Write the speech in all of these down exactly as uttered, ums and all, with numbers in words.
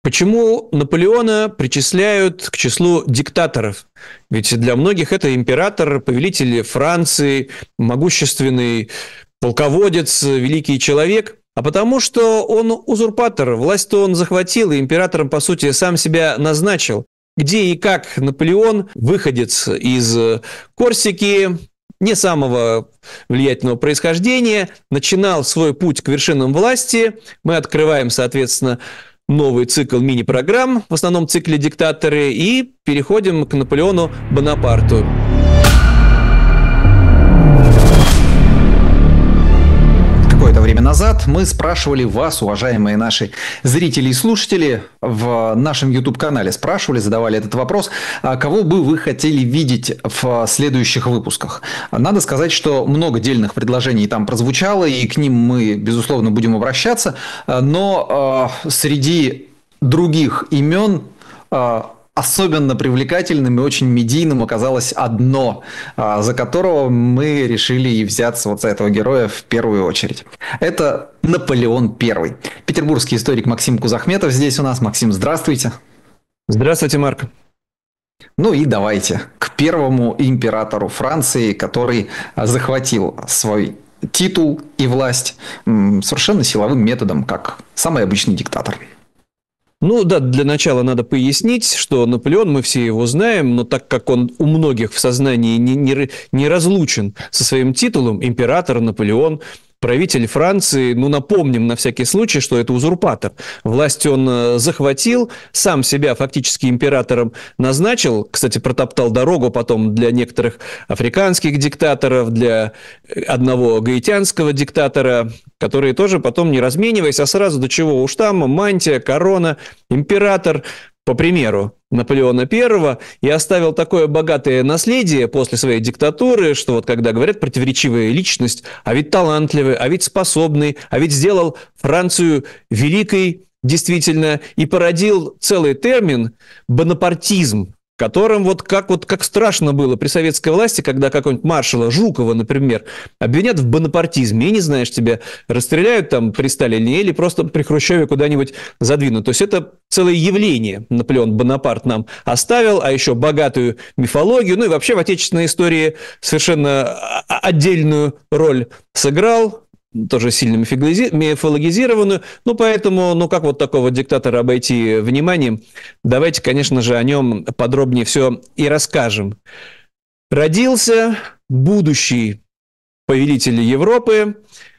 Почему Наполеона причисляют к числу диктаторов? Ведь для многих это император, повелитель Франции, могущественный полководец, великий человек. А потому что он узурпатор, власть-то он захватил, и императором, по сути, сам себя назначил. Где и как Наполеон, выходец из Корсики, не самого влиятельного происхождения, начинал свой путь к вершинам власти. Мы открываем, соответственно, новый цикл мини-программ, в основном цикле «Диктаторы», и переходим к Наполеону Бонапарту. Какое-то время назад мы спрашивали вас, уважаемые наши зрители и слушатели, в нашем YouTube-канале спрашивали, задавали этот вопрос, кого бы вы хотели видеть в следующих выпусках. Надо сказать, что много дельных предложений там прозвучало, и к ним мы, безусловно, будем обращаться, но э, среди других имен э, особенно привлекательным и очень медийным оказалось одно, за которого мы решили и взяться вот за этого героя в первую очередь. Это Наполеон Первый. Петербургский историк Максим Кузахметов здесь у нас. Максим, здравствуйте. Здравствуйте, Марк. Ну и давайте к первому императору Франции, который захватил свой титул и власть совершенно силовым методом, как самый обычный диктатор. Ну да, для начала надо пояснить, что Наполеон, мы все его знаем, но так как он у многих в сознании не, не, не разлучен со своим титулом, император Наполеон, правитель Франции, ну, напомним на всякий случай, что это узурпатор. Власть он захватил, сам себя фактически императором назначил, кстати, протоптал дорогу потом для некоторых африканских диктаторов, для одного гаитянского диктатора, которые тоже потом, не размениваясь, а сразу до чего уж там, мантия, корона, император, по примеру Наполеона Первого, и оставил такое богатое наследие после своей диктатуры, что вот когда говорят противоречивая личность, а ведь талантливый, а ведь способный, а ведь сделал Францию великой действительно и породил целый термин «бонапартизм», которым вот как, вот как страшно было при советской власти, когда какого-нибудь маршала Жукова, например, обвинят в бонапартизме, и не знаешь, тебя расстреляют там при Сталине или просто при Хрущеве куда-нибудь задвинут. То есть это целое явление Наполеон Бонапарт нам оставил, а еще богатую мифологию, ну и вообще в отечественной истории совершенно отдельную роль сыграл, тоже сильно мифологизированную. Ну, поэтому, ну, как вот такого диктатора обойти вниманием? Давайте, конечно же, о нем подробнее все и расскажем. Родился будущий повелитель Европы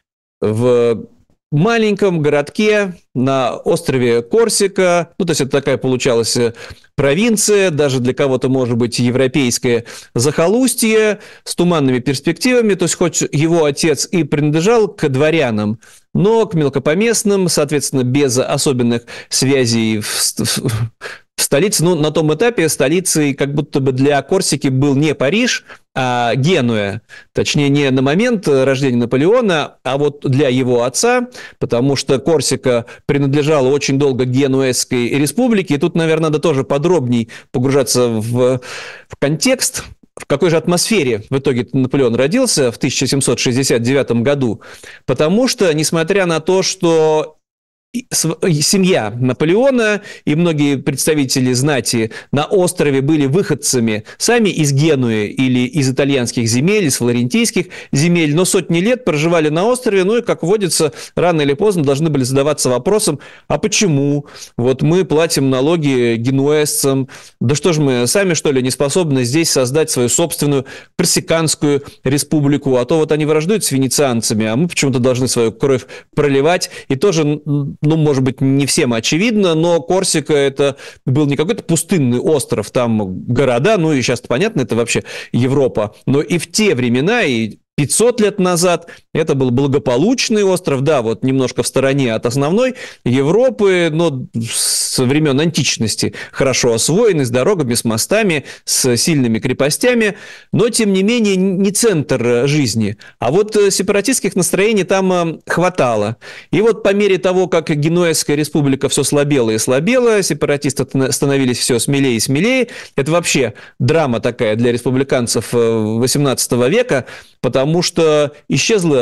в маленьком городке на острове Корсика. Ну, то есть это такая получалась провинция, даже для кого-то, может быть, европейское захолустье с туманными перспективами. То есть хоть его отец и принадлежал к дворянам, но к мелкопоместным, соответственно, без особенных связей в, в, в столице. Ну, на том этапе столицей как будто бы для Корсики был не Париж, а Генуя. Точнее, не на момент рождения Наполеона, а вот для его отца, потому что Корсика принадлежала очень долго Генуэзской республике. И тут, наверное, надо тоже подробней погружаться в, в контекст. В какой же атмосфере в итоге Наполеон родился в тысяча семьсот шестьдесят девятом году? Потому что, несмотря на то, что семья Наполеона и многие представители знати на острове были выходцами сами из Генуи или из итальянских земель, из флорентийских земель, но сотни лет проживали на острове, ну и, как водится, рано или поздно должны были задаваться вопросом, а почему? Вот мы платим налоги генуэзцам, да что ж мы сами, что ли, не способны здесь создать свою собственную корсиканскую республику, а то вот они враждуют с венецианцами, а мы почему-то должны свою кровь проливать, и тоже... Ну, может быть, не всем очевидно, но Корсика – это был не какой-то пустынный остров, там города, ну и сейчас понятно, это вообще Европа, но и в те времена, и пятьсот лет назад это был благополучный остров, да, вот немножко в стороне от основной Европы, но с времен античности хорошо освоенный, с дорогами, с мостами, с сильными крепостями, но, тем не менее, не центр жизни. А вот сепаратистских настроений там хватало. И вот по мере того, как Генуэзская республика все слабела и слабела, сепаратисты становились все смелее и смелее. Это вообще драма такая для республиканцев восемнадцатого века, потому что исчезла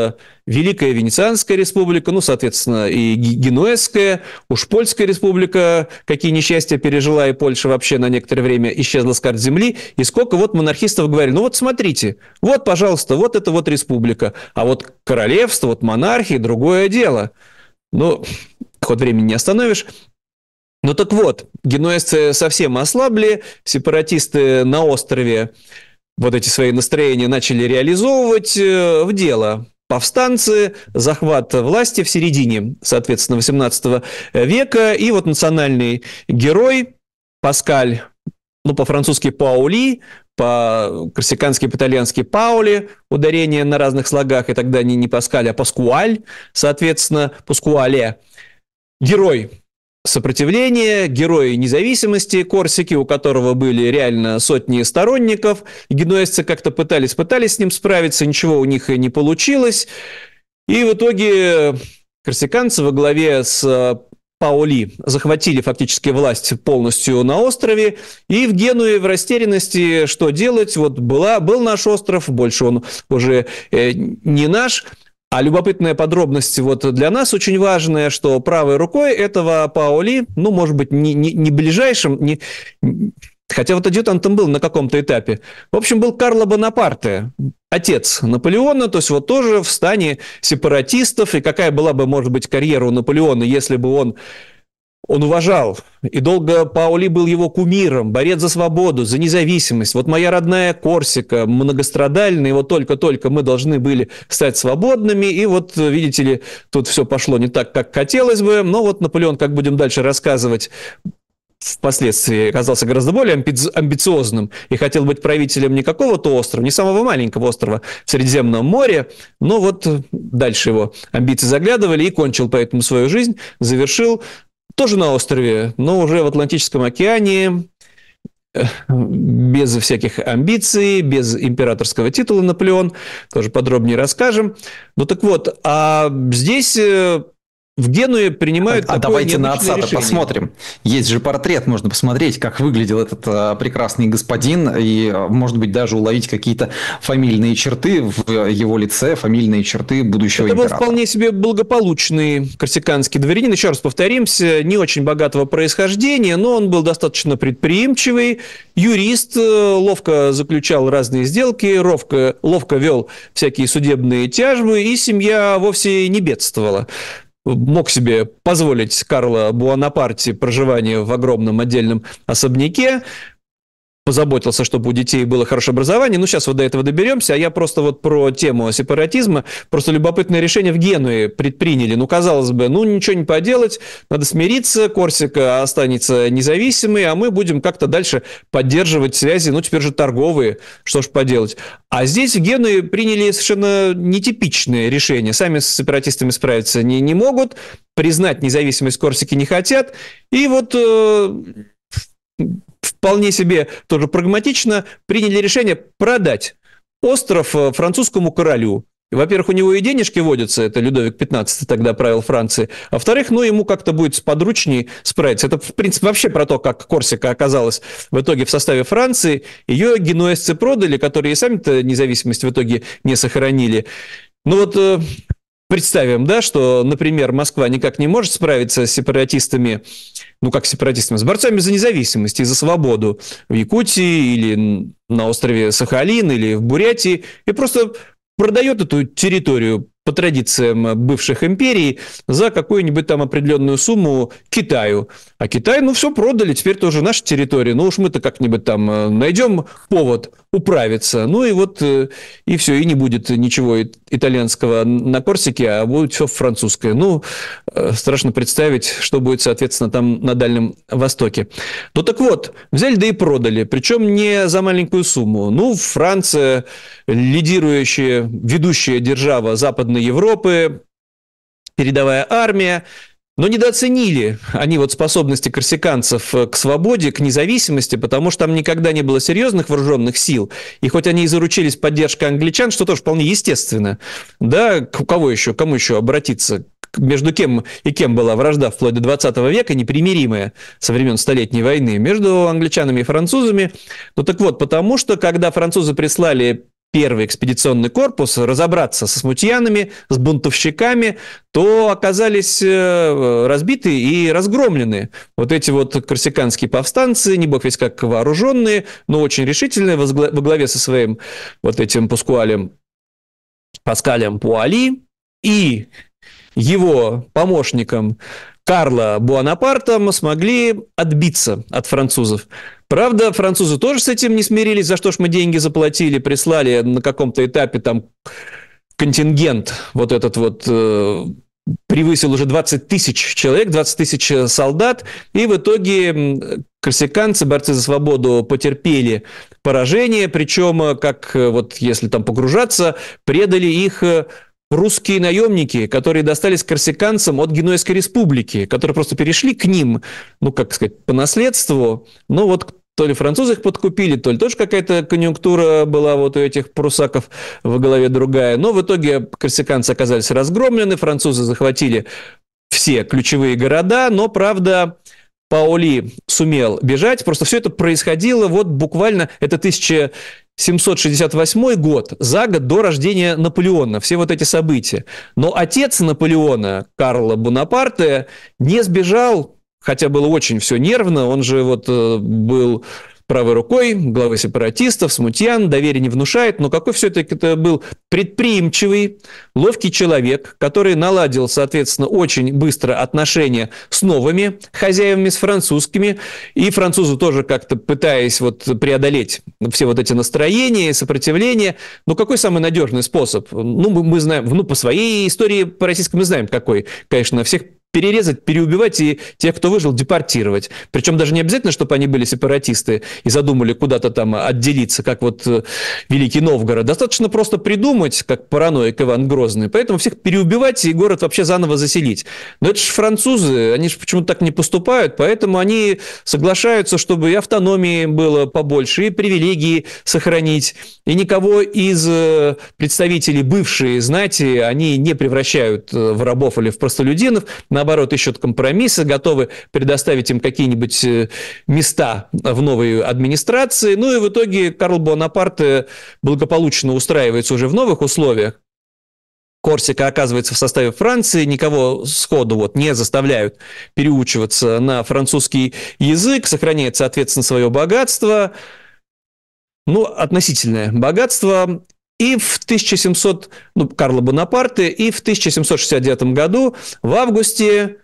Великая Венецианская республика, ну, соответственно, и Генуэзская, уж Польская республика, какие несчастья пережила, и Польша вообще на некоторое время исчезла с карт земли, и сколько вот монархистов говорили, ну вот смотрите, вот, пожалуйста, вот это вот республика, а вот королевство, вот монархия, другое дело. Ну, ход времени не остановишь. Ну так вот, генуэзцы совсем ослабли, сепаратисты на острове вот эти свои настроения начали реализовывать в дело. Повстанцы, захват власти в середине, соответственно, восемнадцатого века, и вот национальный герой Паскаль, ну, по-французски Паули, по-корсикански, по-итальянски Паули, ударение на разных слогах, и тогда не, не Паскаль, а Паскуаль, соответственно, Паскуале, герой сопротивления, герой независимости Корсики, у которого были реально сотни сторонников. Генуэзцы как-то пытались, пытались с ним справиться, ничего у них и не получилось. И в итоге корсиканцы во главе с Паули захватили фактически власть полностью на острове, и в Генуе в растерянности, что делать, вот была, был наш остров, больше он уже э, не наш. А любопытная подробность вот для нас очень важная, что правой рукой этого Паули, ну, может быть, не, не, не ближайшим, не, хотя вот адъютантом был на каком-то этапе, в общем, был Карло Бонапарте, отец Наполеона, то есть вот тоже в стане сепаратистов, и какая была бы, может быть, карьера у Наполеона, если бы он... Он уважал, и долго Паули был его кумиром, борец за свободу, за независимость. Вот моя родная Корсика, многострадальная, и вот только-только мы должны были стать свободными, и вот, видите ли, тут все пошло не так, как хотелось бы, но вот Наполеон, как будем дальше рассказывать, впоследствии оказался гораздо более амбициозным и хотел быть правителем не какого-то острова, не самого маленького острова в Средиземном море, но вот дальше его амбиции заглядывали, и кончил поэтому свою жизнь, завершил тоже на острове, но уже в Атлантическом океане, без всяких амбиций, без императорского титула Наполеон, тоже подробнее расскажем. Ну так вот, а здесь... В Генуе принимают а, такое давайте на отца решение. Посмотрим. Есть же портрет, можно посмотреть, как выглядел этот а, прекрасный господин, и, может быть, даже уловить какие-то фамильные черты в его лице, фамильные черты будущего Это императора. был вполне себе благополучный корсиканский дворянин, еще раз повторимся, не очень богатого происхождения, но он был достаточно предприимчивый, юрист, ловко заключал разные сделки, ловко, ловко вел всякие судебные тяжбы, и семья вовсе не бедствовала. Мог себе позволить Карло Буонапарте проживание в огромном отдельном особняке, позаботился, чтобы у детей было хорошее образование. Ну, сейчас вот до этого доберемся, а я просто вот про тему сепаратизма. Просто любопытное решение в Генуе предприняли. Ну, казалось бы, ну, ничего не поделать, надо смириться, Корсика останется независимой, а мы будем как-то дальше поддерживать связи, ну, теперь же торговые, что ж поделать. А здесь в Генуе приняли совершенно нетипичное решение. Сами с сепаратистами справиться не, не могут, признать независимость Корсики не хотят, и вот... Э- вполне себе тоже прагматично приняли решение продать остров французскому королю. Во-первых, у него и денежки водятся, это Людовик пятнадцатый тогда правил Францией, а во-вторых, ну, ему как-то будет сподручнее справиться. Это, в принципе, вообще про то, как Корсика оказалась в итоге в составе Франции. Ее генуэзцы продали, которые и сами-то независимость в итоге не сохранили. Ну вот... Представим, да, что, например, Москва никак не может справиться с сепаратистами, ну как сепаратистами, с борцами за независимость и за свободу в Якутии или на острове Сахалин или в Бурятии, и просто продает эту территорию по традициям бывших империй за какую-нибудь там определенную сумму Китаю. А Китай, ну все продали, теперь тоже наша территория, ну уж мы-то как-нибудь там найдем повод управиться. Ну и вот, и все, и не будет ничего итальянского на Корсике, а будет все французское. Ну, страшно представить, что будет, соответственно, там на Дальнем Востоке. Ну так вот, взяли да и продали, причем не за маленькую сумму. Ну, Франция, лидирующая, ведущая держава Западной Европы, передовая армия, но недооценили они вот способности корсиканцев к свободе, к независимости, потому что там никогда не было серьезных вооруженных сил. И хоть они и заручились поддержкой англичан, что тоже вполне естественно, да, к кого еще, кому еще обратиться? Между кем и кем была вражда вплоть до двадцатого века, непримиримая со времен Столетней войны, между англичанами и французами. Ну так вот, потому что, когда французы прислали первый экспедиционный корпус разобраться со смутьянами, с бунтовщиками, то оказались разбиты и разгромлены. Вот эти вот корсиканские повстанцы, не бог весь как вооруженные, но очень решительные, во главе со своим вот этим Паскуалем, Паскалем Пуали и его помощником Карла Буанапартом смогли отбиться от французов. Правда, французы тоже с этим не смирились, за что ж мы деньги заплатили, прислали на каком-то этапе там контингент, вот этот вот э, превысил уже двадцать тысяч человек, двадцать тысяч солдат, и в итоге корсиканцы, борцы за свободу, потерпели поражение, причем, как вот если там погружаться, предали их русские наемники, которые достались корсиканцам от Генуэзской республики, которые просто перешли к ним, ну, как сказать, по наследству, ну, вот то ли французы их подкупили, то ли тоже какая-то конъюнктура была вот у этих прусаков в голове другая. Но в итоге корсиканцы оказались разгромлены, французы захватили все ключевые города, но, правда, Паули сумел бежать. Просто все это происходило вот буквально, это тысяча семьсот шестьдесят восьмой год, за год до рождения Наполеона, все вот эти события. Но отец Наполеона, Карл Бонапарте, не сбежал, хотя было очень все нервно, он же вот был правой рукой главы сепаратистов, смутьян, доверия не внушает, но какой все-таки это был предприимчивый, ловкий человек, который наладил, соответственно, очень быстро отношения с новыми хозяевами, с французскими, и французы тоже как-то пытаясь вот преодолеть все вот эти настроения, сопротивления. Ну, какой самый надежный способ? Ну, мы, мы знаем, ну, по своей истории, по российской мы знаем какой, конечно, всех перерезать, переубивать и тех, кто выжил, депортировать. Причем даже не обязательно, чтобы они были сепаратисты и задумали куда-то там отделиться, как вот Великий Новгород. Достаточно просто придумать, как параноик Иван Грозный. Поэтому всех переубивать и город вообще заново заселить. Но это же французы, они же почему-то так не поступают, поэтому они соглашаются, чтобы и автономии было побольше, и привилегии сохранить. И никого из представителей бывшей знати они не превращают в рабов или в простолюдинов, наоборот, ищут компромиссы, готовы предоставить им какие-нибудь места в новой администрации. Ну и в итоге Карл Буанапарте благополучно устраивается уже в новых условиях. Корсика оказывается в составе Франции, никого сходу вот не заставляют переучиваться на французский язык, сохраняет, соответственно, свое богатство, ну, относительное богатство. И в тысяча семьсот, ну, Карла Бонапарте, и в тысяча семьсот шестьдесят девятом году, в августе,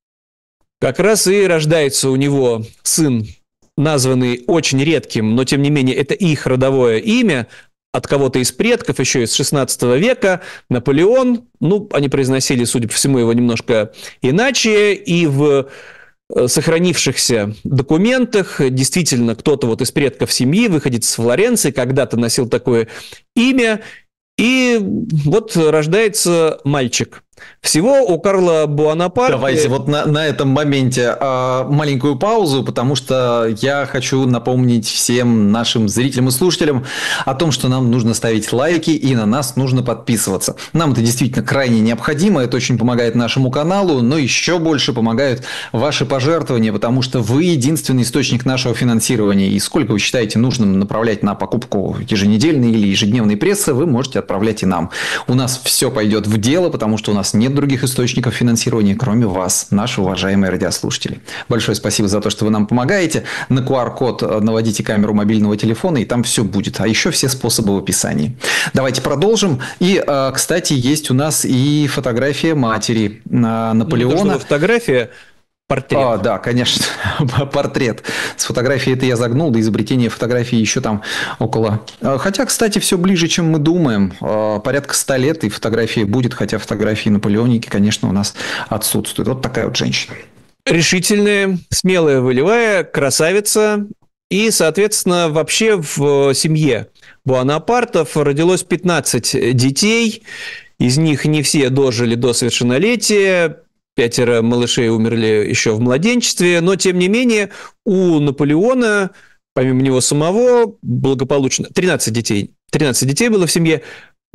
как раз и рождается у него сын, названный очень редким, но тем не менее это их родовое имя, от кого-то из предков, еще из шестнадцатого века, Наполеон. Ну, они произносили, судя по всему, его немножко иначе, и в сохранившихся документах действительно кто-то вот из предков семьи, выходец из Флоренции, когда-то носил такое имя, и вот рождается мальчик. Всего у Карла Буанапарте... Давайте вот на, на этом моменте э, маленькую паузу, потому что я хочу напомнить всем нашим зрителям и слушателям о том, что нам нужно ставить лайки и на нас нужно подписываться. Нам это действительно крайне необходимо, это очень помогает нашему каналу, но еще больше помогают ваши пожертвования, потому что вы единственный источник нашего финансирования. И сколько вы считаете нужным направлять на покупку еженедельной или ежедневной прессы, вы можете отправлять и нам. У нас все пойдет в дело, потому что у нас нет других источников финансирования, кроме вас, наши уважаемые радиослушатели. Большое спасибо за то, что вы нам помогаете. На ку ар код наводите камеру мобильного телефона, и там все будет. А еще все способы в описании. Давайте продолжим. И, кстати, есть у нас и фотография матери Наполеона. Ну, фотография... Портрет. А, да, конечно, портрет. С фотографией это я загнул, до изобретения фотографии еще там около... Хотя, кстати, все ближе, чем мы думаем. Порядка ста лет и фотография будет, хотя фотографии Наполеоники, конечно, у нас отсутствуют. Вот такая вот женщина. Решительная, смелая, волевая, красавица. И, соответственно, вообще в семье Буанапартов родилось пятнадцать детей. Из них не все дожили до совершеннолетия. Пятеро малышей умерли еще в младенчестве, но, тем не менее, у Наполеона, помимо него самого, благополучно... тринадцать детей. тринадцать детей было в семье.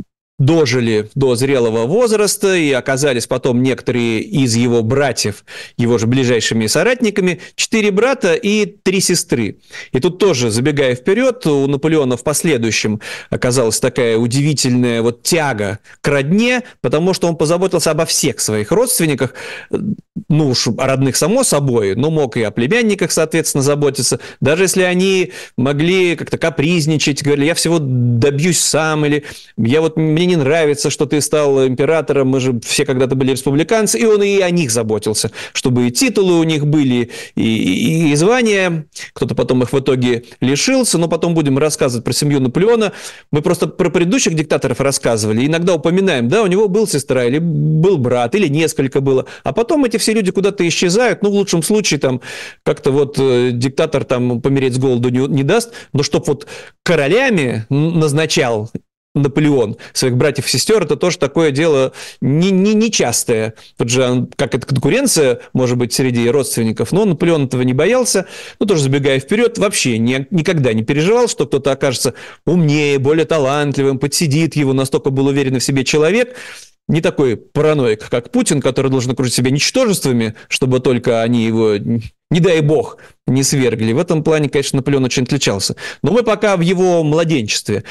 дожили до зрелого возраста, и оказались потом некоторые из его братьев, его же ближайшими соратниками, четыре брата и три сестры. И тут тоже, забегая вперед, у Наполеона в последующем оказалась такая удивительная вот тяга к родне, потому что он позаботился обо всех своих родственниках, ну уж о родных само собой, но мог и о племянниках, соответственно, заботиться, даже если они могли как-то капризничать, говорили, я всего добьюсь сам, или я вот, мне не нравится, что ты стал императором, мы же все когда-то были республиканцы, и он и о них заботился, чтобы и титулы у них были, и, и, и звания, кто-то потом их в итоге лишился, но потом будем рассказывать про семью Наполеона. Мы просто про предыдущих диктаторов рассказывали, иногда упоминаем, да, у него был сестра, или был брат, или несколько было, а потом эти все люди куда-то исчезают, ну, в лучшем случае, там, как-то вот э, диктатор там помереть с голоду не, не даст, но чтоб вот королями назначал Наполеон своих братьев и сестер, это тоже такое дело не, не, нечастое. Тут же, как это конкуренция, может быть, среди родственников, но Наполеон этого не боялся, ну, тоже забегая вперед, вообще не, никогда не переживал, что кто-то окажется умнее, более талантливым, подсидит его, настолько был уверен в себе человек, не такой параноик, как Путин, который должен окружить себя ничтожествами, чтобы только они его, не дай бог, не свергли. В этом плане, конечно, Наполеон очень отличался. Но мы пока в его младенчестве.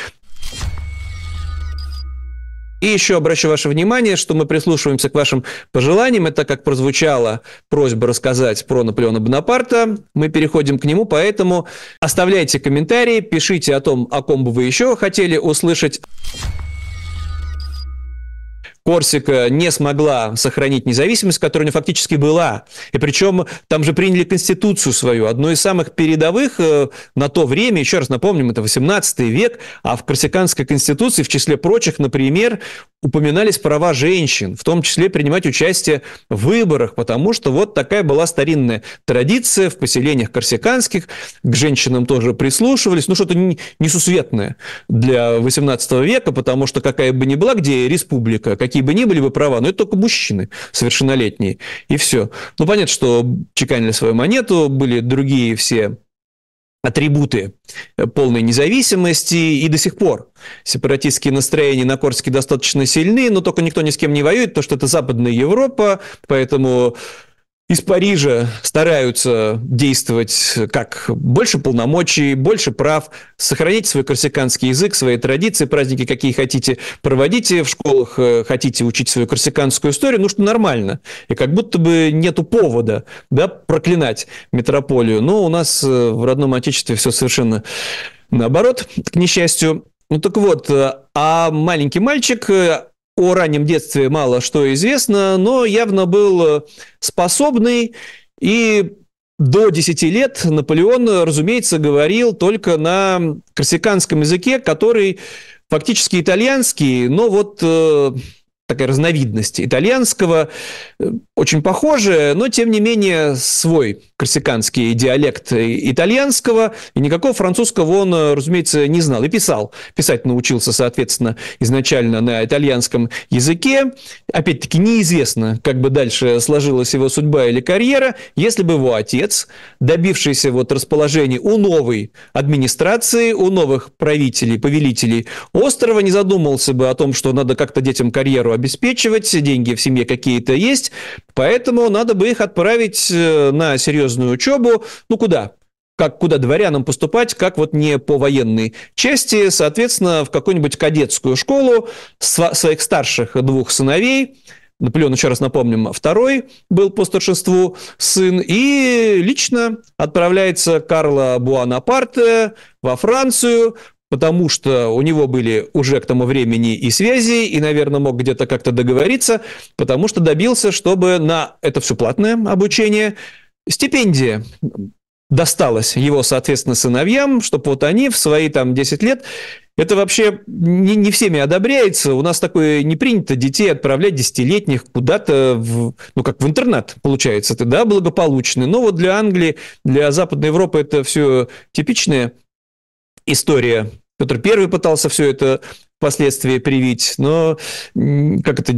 И еще обращу ваше внимание, что мы прислушиваемся к вашим пожеланиям. Это как прозвучала просьба рассказать про Наполеона Бонапарта. Мы переходим к нему, поэтому оставляйте комментарии, пишите о том, о ком бы вы еще хотели услышать. Корсика не смогла сохранить независимость, которая у нее фактически была. И причем там же приняли конституцию свою, одну из самых передовых на то время, еще раз напомним, это восемнадцатый век, а в корсиканской конституции, в числе прочих, например, упоминались права женщин, в том числе принимать участие в выборах, потому что вот такая была старинная традиция в поселениях корсиканских, к женщинам тоже прислушивались, ну что-то несусветное для восемнадцатого века, потому что какая бы ни была, где республика, какие бы ни были бы права, но это только мужчины совершеннолетние, и все. Ну, понятно, что чеканили свою монету, были другие все атрибуты полной независимости, и до сих пор сепаратистские настроения на Корсике достаточно сильны, но только никто ни с кем не воюет, потому что это Западная Европа, поэтому из Парижа стараются действовать как больше полномочий, больше прав, сохранить свой корсиканский язык, свои традиции, праздники, какие хотите, проводите в школах, хотите учить свою корсиканскую историю, ну что нормально. И как будто бы нету повода, да, проклинать метрополию. Но у нас в родном отечестве все совершенно наоборот, к несчастью. Ну так вот, а маленький мальчик... О раннем детстве мало что известно, но явно был способный, и до десяти лет Наполеон, разумеется, говорил только на корсиканском языке, который фактически итальянский, но вот э, такая разновидность итальянского, очень похожая, но тем не менее свой корсиканский диалект итальянского, и никакого французского он, разумеется, не знал. И писал. Писать научился, соответственно, изначально на итальянском языке. Опять-таки неизвестно, как бы дальше сложилась его судьба или карьера, если бы его отец, добившийся вот расположения у новой администрации, у новых правителей, повелителей острова, не задумался бы о том, что надо как-то детям карьеру обеспечивать, деньги в семье какие-то есть, поэтому надо бы их отправить на серьезную учебу. Ну, куда? Как куда дворянам поступать, как вот не по военной части, соответственно, в какую-нибудь кадетскую школу своих старших двух сыновей. Наполеон, еще раз напомним, второй был по старшинству сын, и лично отправляется Карло Буонапарте во Францию, потому что у него были уже к тому времени и связи, и, наверное, мог где-то как-то договориться, потому что добился, чтобы на это все платное обучение стипендия досталась его, соответственно, сыновьям, чтобы вот они в свои там десять лет, это вообще не, не всеми одобряется, у нас такое не принято детей отправлять десятилетних куда-то, в, ну, как в интернат, получается, это, да, благополучный, но вот для Англии, для Западной Европы это все типичная история. Петр Первый пытался все это впоследствии привить, но как это,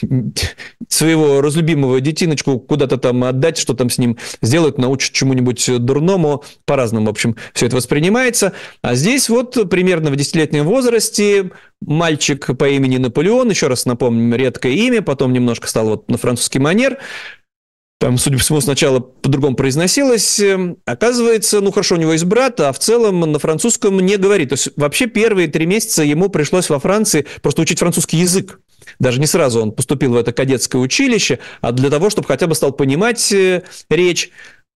своего разлюбимого детиночку куда-то там отдать, что там с ним сделают, научат чему-нибудь дурному, по-разному, в общем, все это воспринимается. А здесь вот примерно в десятилетнем возрасте мальчик по имени Наполеон, еще раз напомним, редкое имя, потом немножко стал вот на французский манер. Там, судя по всему, сначала по-другому произносилось. Оказывается, ну хорошо, у него есть брат, а в целом на французском не говорит. То есть вообще первые три месяца ему пришлось во Франции просто учить французский язык. Даже не сразу он поступил в это кадетское училище, а для того, чтобы хотя бы стал понимать речь.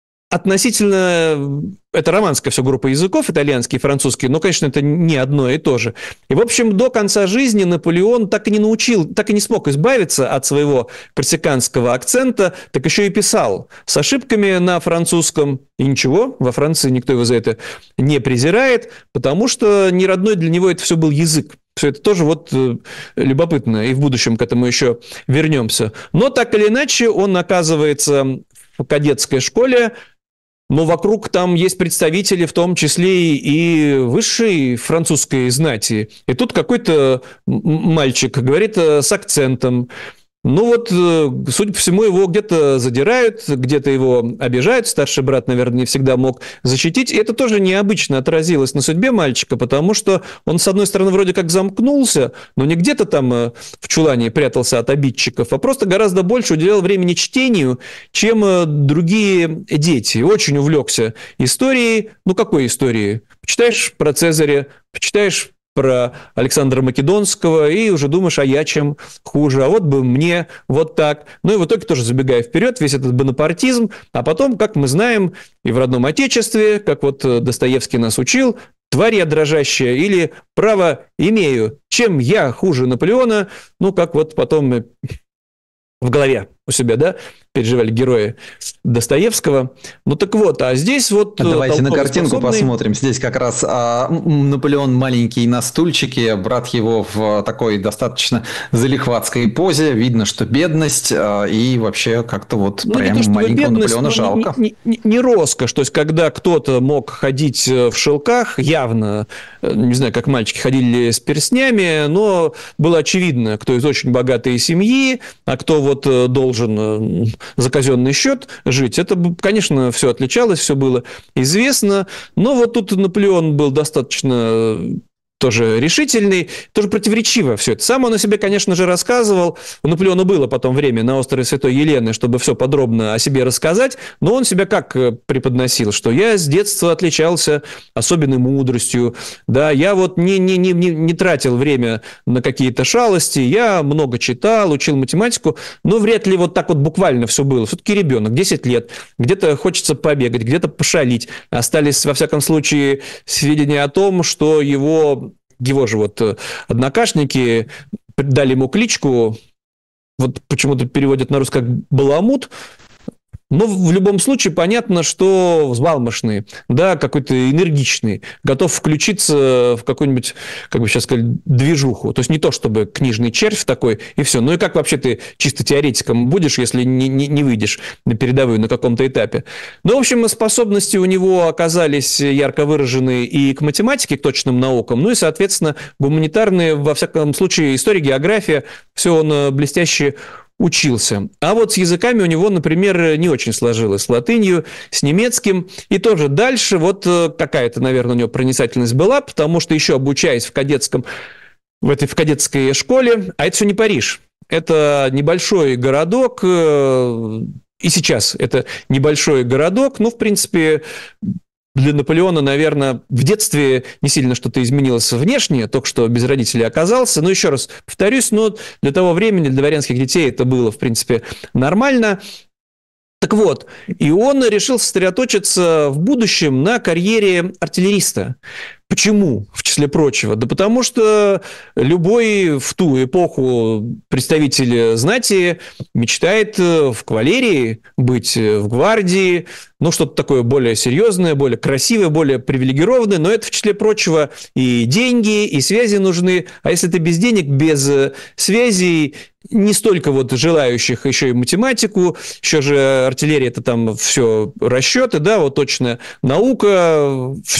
Относительно, это романская все группа языков, итальянский и французский, но, конечно, это не одно и то же. И, в общем, до конца жизни Наполеон так и не научил, так и не смог избавиться от своего корсиканского акцента, так еще и писал с ошибками на французском. И ничего, во Франции никто его за это не презирает, потому что не родной для него это все был язык. Все это тоже вот любопытно, и в будущем к этому еще вернемся. Но так или иначе он оказывается в кадетской школе, но вокруг там есть представители, в том числе и высшей французской знати. И тут какой-то мальчик говорит с акцентом. Ну вот, судя по всему, его где-то задирают, где-то его обижают. Старший брат, наверное, не всегда мог защитить. И это тоже необычно отразилось на судьбе мальчика, потому что он, с одной стороны, вроде как замкнулся, но не где-то там в чулане прятался от обидчиков, а просто гораздо больше уделял времени чтению, чем другие дети. Очень увлекся историей. Ну, какой историей? Почитаешь про Цезаря, почитаешь про Александра Македонского, и уже думаешь, а я чем хуже, а вот бы мне вот так. Ну и в итоге тоже забегая вперед, весь этот бонапартизм, а потом, как мы знаем, и в родном отечестве, как вот Достоевский нас учил, тварь я дрожащая или право имею, чем я хуже Наполеона, ну как вот потом в голове у себя, да, переживали герои Достоевского. Ну так вот, а здесь вот... Давайте на картинку способный... посмотрим. Здесь как раз а, Наполеон маленький на стульчике, брат его в такой достаточно залихватской позе. Видно, что бедность, а, и вообще как-то вот ну, прям то, маленького бедность, Наполеона жалко. Не, не, не роскошь, то есть когда кто-то мог ходить в шелках, явно, не знаю, как мальчики ходили с перстнями, но было очевидно, кто из очень богатой семьи, а кто вот должен за казенный счет жить. Это, конечно, все отличалось, все было известно, но вот тут Наполеон был достаточно тоже решительный, тоже противоречиво все это. Сам он о себе, конечно же, рассказывал. У Наполеона было потом время на острове Святой Елены, чтобы все подробно о себе рассказать, но он себя как преподносил, что я с детства отличался особенной мудростью, да, я вот не, не, не, не тратил время на какие-то шалости, я много читал, учил математику, но вряд ли вот так вот буквально все было. Все-таки ребенок, десять лет, где-то хочется побегать, где-то пошалить. Остались, во всяком случае, сведения о том, что его Его же вот однокашники дали ему кличку, вот почему-то переводят на русский как «баламут», но в любом случае понятно, что взбалмошный, да, какой-то энергичный, готов включиться в какую-нибудь, как бы сейчас сказать, движуху. То есть не то, чтобы книжный червь такой, и все. Ну и как вообще ты чисто теоретиком будешь, если не, не, не выйдешь на передовую на каком-то этапе? Ну, в общем, способности у него оказались ярко выражены и к математике, к точным наукам, ну и, соответственно, гуманитарные, во всяком случае, история, география, все он блестяще учился. А вот с языками у него, например, не очень сложилось. С латынью, с немецким. И тоже дальше вот какая-то, наверное, у него проницательность была, потому что еще обучаясь в кадетском, в этой в кадетской школе, а это все не Париж. Это небольшой городок, и сейчас это небольшой городок, ну, в принципе, для Наполеона, наверное, в детстве не сильно что-то изменилось внешне, только что без родителей оказался. Но еще раз повторюсь, но для того времени, для дворянских детей это было, в принципе, нормально. Так вот, и он решил сосредоточиться в будущем на карьере артиллериста. Почему, в числе прочего? Да потому что любой в ту эпоху представитель знати мечтает в кавалерии быть, в гвардии, ну, что-то такое более серьезное, более красивое, более привилегированное, но это, в числе прочего, и деньги, и связи нужны. А если ты без денег, без связей, не столько вот желающих еще и математику, еще же артиллерия – это там все расчеты, да, вот точная наука, все.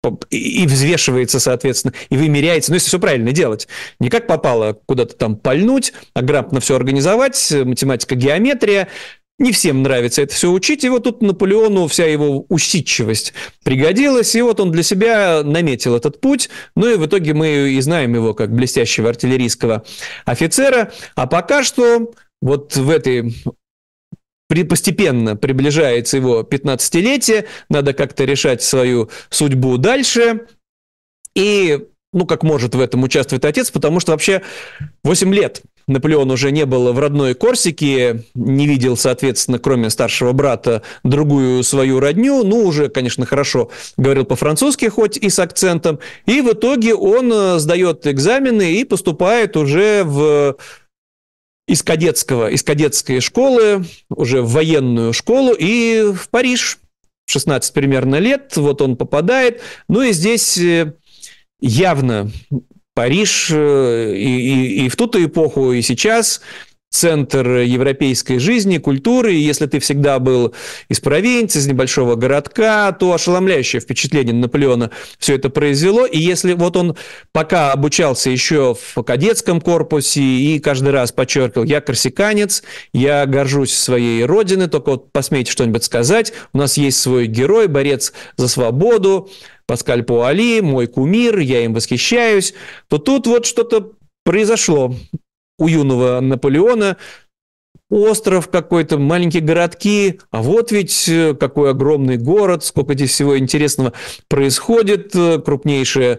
и взвешивается, соответственно, и вымеряется. Ну, если все правильно делать. Не как попало куда-то там пальнуть, а грамотно все организовать, математика, геометрия. Не всем нравится это все учить, и вот тут Наполеону вся его усидчивость пригодилась, и вот он для себя наметил этот путь, ну и в итоге мы и знаем его как блестящего артиллерийского офицера, а пока что вот в этой... постепенно приближается его пятнадцатилетие, надо как-то решать свою судьбу дальше, и, ну, как может в этом участвует отец, потому что вообще восемь лет Наполеон уже не был в родной Корсике, не видел, соответственно, кроме старшего брата, другую свою родню, ну, уже, конечно, хорошо говорил по-французски, хоть и с акцентом, и в итоге он сдает экзамены и поступает уже в... из кадетского, из кадетской школы, уже в военную школу, и в Париж. шестнадцать примерно лет, вот он попадает. Ну и здесь явно Париж и, и, и в ту эпоху, и сейчас центр европейской жизни, культуры. И если ты всегда был из провинции, из небольшого городка, то ошеломляющее впечатление Наполеона все это произвело. И если вот он пока обучался еще в кадетском корпусе и каждый раз подчеркивал: я корсиканец, я горжусь своей родиной, только вот посмейте что-нибудь сказать, у нас есть свой герой, борец за свободу, Паскаль Пуали, мой кумир, я им восхищаюсь, то тут вот что-то произошло у юного Наполеона. Остров какой-то, маленькие городки, а вот ведь какой огромный город, сколько здесь всего интересного происходит, крупнейшее,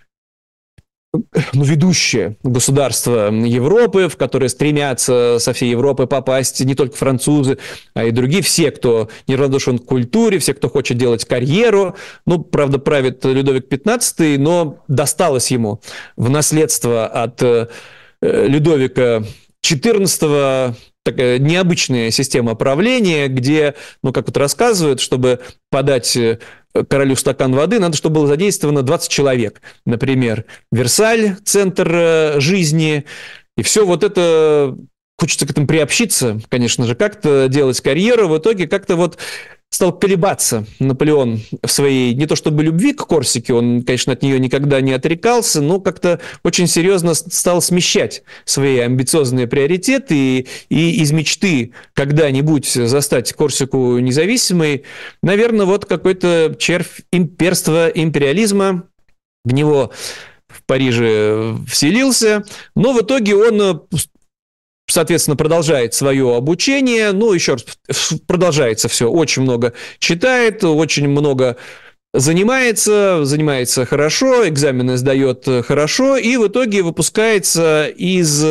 ну, ведущее государство Европы, в которое стремятся со всей Европы попасть не только французы, а и другие, все, кто неравнодушен к культуре, все, кто хочет делать карьеру. Ну, правда, правит Людовик пятнадцатый, но досталось ему в наследство от Людовика четырнадцатого такая необычная система правления, где, ну, как вот рассказывают, чтобы подать королю стакан воды, надо, чтобы было задействовано двадцать человек. Например, Версаль, центр жизни, и все вот это... Хочется к этому приобщиться, конечно же, как-то делать карьеру. В итоге как-то вот стал колебаться Наполеон в своей, не то чтобы любви к Корсике, он, конечно, от нее никогда не отрекался, но как-то очень серьезно стал смещать свои амбициозные приоритеты, и, и из мечты когда-нибудь застать Корсику независимой, наверное, вот какой-то червь имперства, империализма в него в Париже вселился, но в итоге он... соответственно, продолжает свое обучение. Ну, еще раз, продолжается все. Очень много читает, очень много занимается, занимается хорошо, экзамены сдает хорошо, и в итоге выпускается из...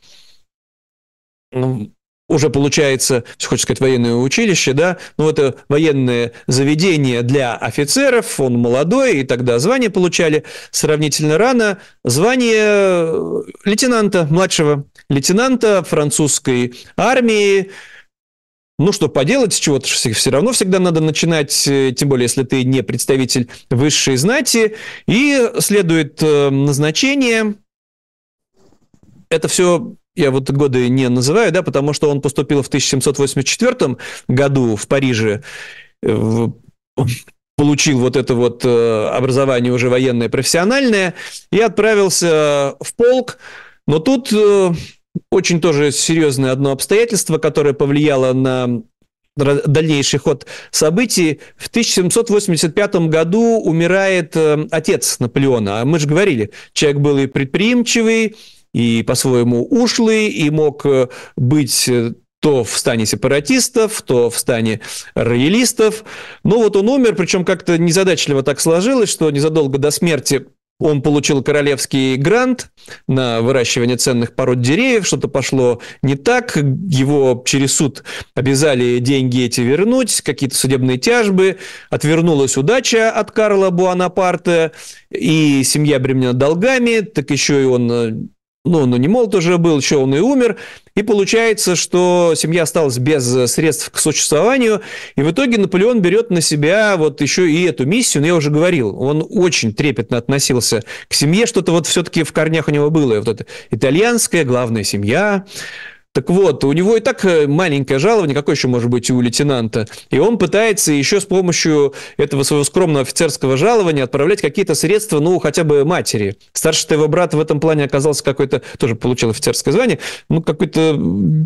Ну, уже получается, хочется сказать, военное училище, да, но это военное заведение для офицеров, он молодой, и тогда звание получали сравнительно рано, звание лейтенанта, младшего лейтенанта французской армии. Ну, что поделать, с чего-то все равно всегда надо начинать, тем более, если ты не представитель высшей знати, и следует назначение. Это все... Я вот годы не называю, да, потому что он поступил в тысяча семьсот восемьдесят четвёртом году в Париже, получил вот это вот образование уже военное, профессиональное, и отправился в полк. Но тут очень тоже серьезное одно обстоятельство, которое повлияло на дальнейший ход событий. В тысяча семьсот восемьдесят пятом году умирает отец Наполеона. А мы же говорили, человек был и предприимчивый, и по-своему ушлый, и мог быть то в стане сепаратистов, то в стане роялистов. Но вот он умер, причем как-то незадачливо так сложилось, что незадолго до смерти он получил королевский грант на выращивание ценных пород деревьев, что-то пошло не так, его через суд обязали деньги эти вернуть, какие-то судебные тяжбы, отвернулась удача от Карла Буонапарта, и семья обременена долгами, так еще и он... Ну, он не молод уже был, еще он и умер. И получается, что семья осталась без средств к существованию. И в итоге Наполеон берет на себя вот еще и эту миссию. Но я уже говорил, он очень трепетно относился к семье. Что-то вот все-таки в корнях у него было. Вот это итальянская главная семья. Так вот, у него и так маленькое жалование, какое еще может быть у лейтенанта, и он пытается еще с помощью этого своего скромного офицерского жалования отправлять какие-то средства, ну, хотя бы матери. Старший его брат в этом плане оказался какой-то, тоже получил офицерское звание, ну, какой-то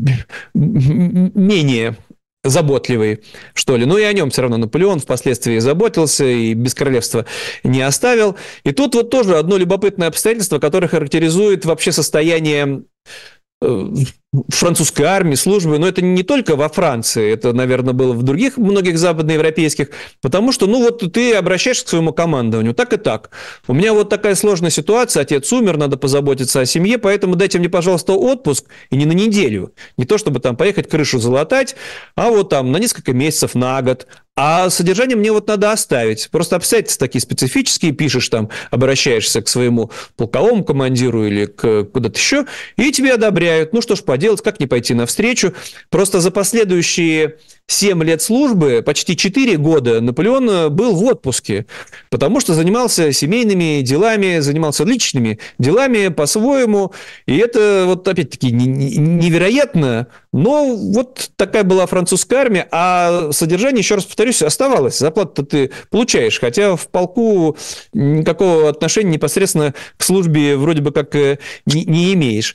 менее заботливый, что ли. Ну, и о нем все равно Наполеон впоследствии заботился и без королевства не оставил. И тут вот тоже одно любопытное обстоятельство, которое характеризует вообще состояние французской армии, службы, но это не только во Франции, это, наверное, было в других многих западноевропейских, потому что, ну, вот ты обращаешься к своему командованию, так и так. У меня вот такая сложная ситуация, отец умер, надо позаботиться о семье, поэтому дайте мне, пожалуйста, отпуск, и не на неделю, не то чтобы там поехать крышу залатать, а вот там на несколько месяцев, на год. А содержание мне вот надо оставить. Просто обстоятельства такие специфические, пишешь там, обращаешься к своему полковому командиру или к куда-то еще, и тебе одобряют. Ну что ж поделать, как не пойти навстречу. Просто за последующие семь лет службы, почти четыре года, Наполеон был в отпуске, потому что занимался семейными делами, занимался личными делами по-своему. И это вот опять-таки невероятно, но вот такая была французская армия, а содержание, еще раз повторюсь, оставалось. Зарплату ты получаешь, хотя в полку никакого отношения непосредственно к службе вроде бы как не, не имеешь.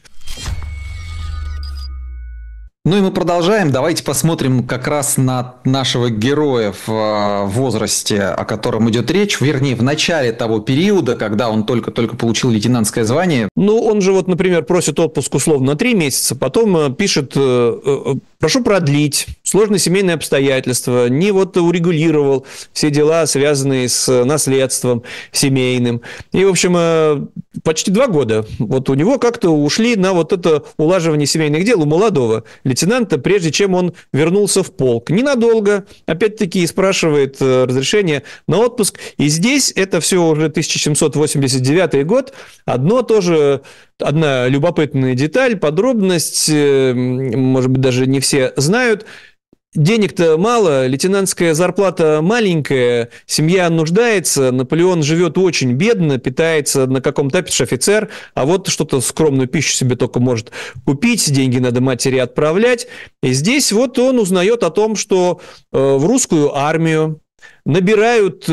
Ну и мы продолжаем. Давайте посмотрим как раз на нашего героя в возрасте, о котором идет речь, вернее, в начале того периода, когда он только-только получил лейтенантское звание. Ну, он же вот, например, просит отпуск условно на три месяца, потом пишет: прошу продлить, сложные семейные обстоятельства, не вот урегулировал все дела, связанные с наследством семейным. И, в общем, почти два года вот у него как-то ушли на вот это улаживание семейных дел у молодого лейтенанта, прежде чем он вернулся в полк. Ненадолго, опять-таки, спрашивает разрешение на отпуск. И здесь это все уже тысяча семьсот восемьдесят девятый год. Одно тоже, одна любопытная деталь, подробность, может быть, даже не все знают. Денег-то мало, лейтенантская зарплата маленькая, семья нуждается, Наполеон живет очень бедно, питается на каком-то этапе офицер, а вот что-то скромную пищу себе только может купить, деньги надо матери отправлять. И здесь вот он узнает о том, что в русскую армию набирают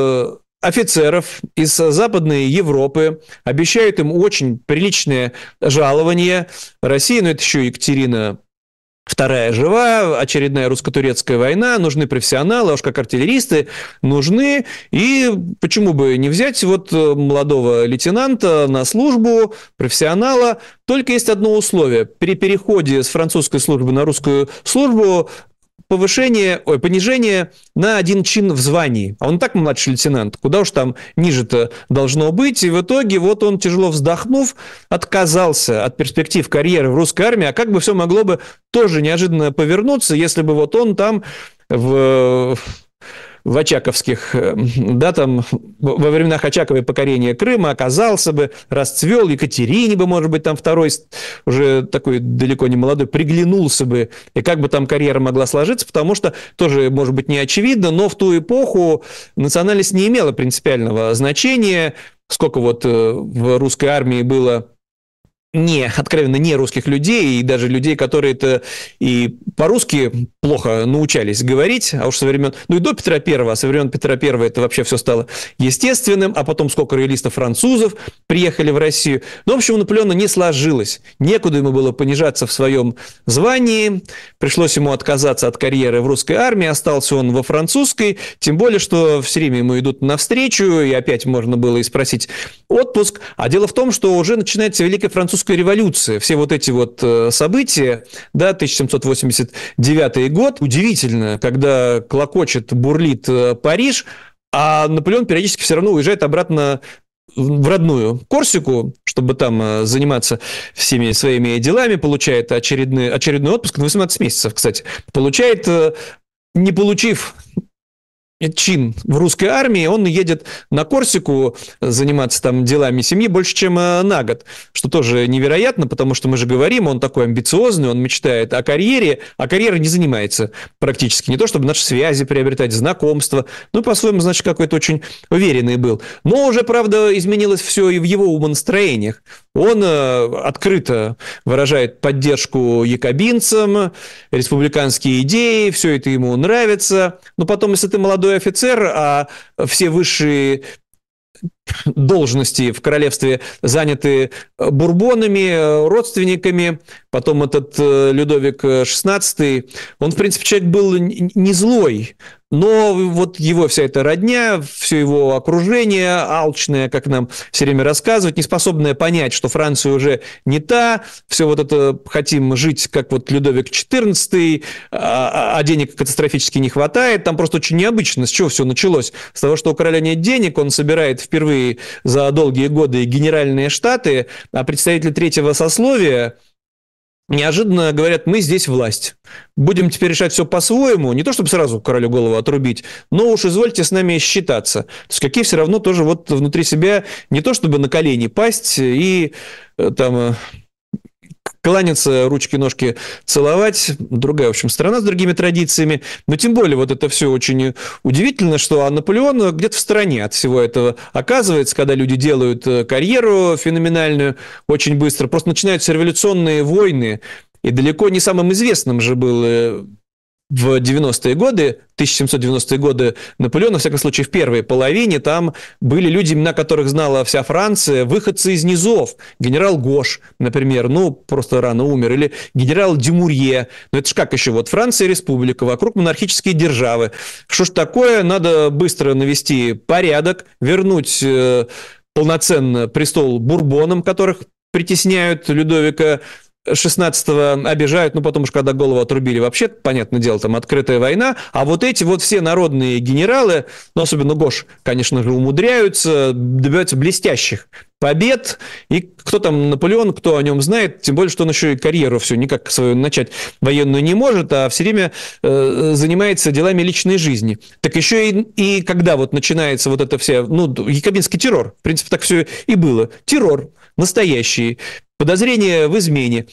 офицеров из Западной Европы, обещают им очень приличное жалование. Россия, ну это еще Екатерина Вторая жива, очередная русско-турецкая война, нужны профессионалы, а уж как артиллеристы нужны. И почему бы не взять вот молодого лейтенанта на службу, профессионала? Только есть одно условие. При переходе с французской службы на русскую службу повышение, ой, понижение на один чин в звании. А он так младший лейтенант, куда уж там ниже-то должно быть. И в итоге вот он, тяжело вздохнув, отказался от перспектив карьеры в русской армии. А как бы все могло бы тоже неожиданно повернуться, если бы вот он там в... в Очаковских, да, там, во временах Очаковой покорения Крыма оказался бы, расцвел, Екатерине бы, может быть, там второй, уже такой далеко не молодой, приглянулся бы, и как бы там карьера могла сложиться, потому что тоже, может быть, не очевидно, но в ту эпоху национальность не имела принципиального значения, сколько вот в русской армии было не, откровенно не русских людей, и даже людей, которые-то и по-русски плохо научались говорить, а уж со времен, ну и до Петра Первого, а со времен Петра Первого это вообще все стало естественным, а потом сколько роялистов-французов приехали в Россию. Ну, в общем, у Наполеона не сложилось, некуда ему было понижаться в своем звании, пришлось ему отказаться от карьеры в русской армии, остался он во французской, тем более, что все время ему идут навстречу, и опять можно было и спросить отпуск, а дело в том, что уже начинается Великая Французская революция, все вот эти вот события, да, тысяча семьсот восемьдесят девятый год, удивительно, когда клокочет, бурлит Париж, а Наполеон периодически все равно уезжает обратно в родную Корсику, чтобы там заниматься всеми своими делами, получает очередной, очередной отпуск на восемнадцать месяцев, кстати, получает, не получив чин в русской армии, он едет на Корсику заниматься там делами семьи больше, чем на год, что тоже невероятно, потому что мы же говорим, он такой амбициозный, он мечтает о карьере, а карьера не занимается практически. Не то, чтобы наши связи приобретать, знакомства, ну, по-своему, значит, какой-то очень уверенный был. Но уже, правда, изменилось все и в его умонастроениях. Он открыто выражает поддержку якобинцам, республиканские идеи, все это ему нравится. Но потом, если ты молодой офицер, а все высшие должности в королевстве заняты бурбонами, родственниками. Потом этот Людовик шестнадцатый, он, в принципе, человек был не злой, но вот его вся эта родня, все его окружение, алчное, как нам все время рассказывают, не способное понять, что Франция уже не та, все вот это хотим жить, как вот Людовик четырнадцатый, а денег катастрофически не хватает. Там просто очень необычно. С чего все началось? С того, что у короля нет денег, он собирает впервые за долгие годы генеральные штаты, а представители третьего сословия неожиданно говорят: мы здесь власть. Будем теперь решать все по-своему. Не то, чтобы сразу королю голову отрубить, но уж извольте с нами считаться. То есть какие все равно тоже вот внутри себя не то, чтобы на колени пасть и там кланяться, ручки-ножки целовать. Другая, в общем, страна с другими традициями. Но тем более вот это все очень удивительно, что Наполеон где-то в стороне от всего этого оказывается, когда люди делают карьеру феноменальную очень быстро. Просто начинаются революционные войны. И далеко не самым известным же был в девяностые годы, тысяча семьсот девяностые годы Наполеона, во всяком случае, в первой половине, там были люди, имена которых знала вся Франция, выходцы из низов. Генерал Гош, например, ну, просто рано умер, или генерал Дюмурье. Но это ж как еще? Вот Франция республика, вокруг монархические державы. Что ж такое? Надо быстро навести порядок, вернуть э, полноценно престол Бурбонам, которых притесняют, Людовика шестнадцатого обижают, ну, потому что когда голову отрубили, вообще, понятное дело, там открытая война, а вот эти вот все народные генералы, ну, особенно Гош, конечно же, умудряются, добиваются блестящих побед, и кто там Наполеон, кто о нем знает, тем более, что он еще и карьеру все никак свою начать военную не может, а все время э, занимается делами личной жизни. Так еще и, и когда вот начинается вот это все, ну, якобинский террор, в принципе, так все и было, террор настоящий, подозрения в измене.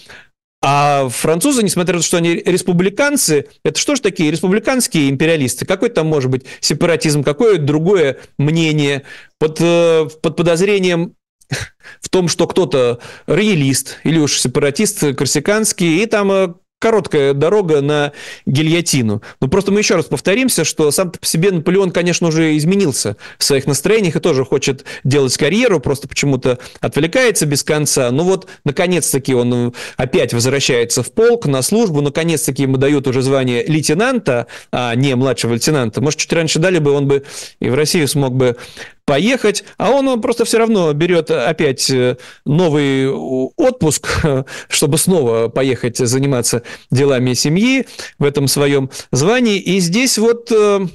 А французы, несмотря на то, что они республиканцы, это что ж такие республиканские империалисты? Какой там может быть сепаратизм, какое другое мнение? Под, под подозрением в том, что кто-то роялист или уж сепаратист корсиканский, и там короткая дорога на гильотину. Но просто мы еще раз повторимся, что сам по себе Наполеон, конечно, уже изменился в своих настроениях и тоже хочет делать карьеру, просто почему-то отвлекается без конца. Ну вот, наконец-таки он опять возвращается в полк на службу, наконец-таки ему дают уже звание лейтенанта, а не младшего лейтенанта. Может, чуть раньше дали бы, он бы и в Россию смог бы поехать, а он просто все равно берет опять новый отпуск, чтобы снова поехать заниматься делами семьи в этом своем звании. И здесь вот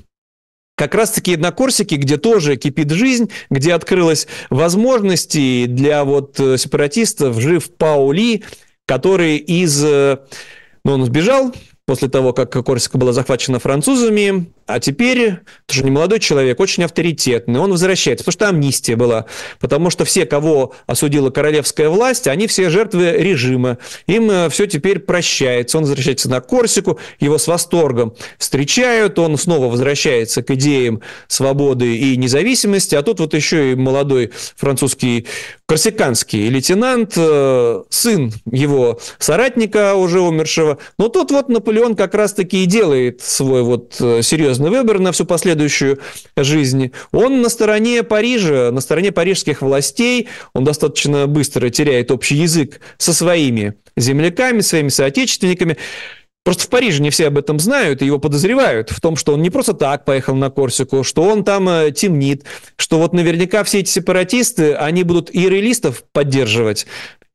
как раз-таки на Корсике, где тоже кипит жизнь, где открылась возможности для вот сепаратистов, жив Паули, который из... Ну, он сбежал после того, как Корсика была захвачена французами, а теперь, тоже не молодой человек, очень авторитетный, он возвращается, потому что амнистия была, потому что все, кого осудила королевская власть, они все жертвы режима, им все теперь прощается, он возвращается на Корсику, его с восторгом встречают, он снова возвращается к идеям свободы и независимости, а тут вот еще и молодой французский корсиканский лейтенант, сын его соратника уже умершего, но тут вот Наполеон как раз-таки и делает свой вот серьезный выбор на всю последующую жизнь. Он на стороне Парижа, на стороне парижских властей, он достаточно быстро теряет общий язык со своими земляками, своими соотечественниками. Просто в Париже не все об этом знают, и его подозревают в том, что он не просто так поехал на Корсику, что он там темнит, что вот наверняка все эти сепаратисты, они будут и роялистов поддерживать,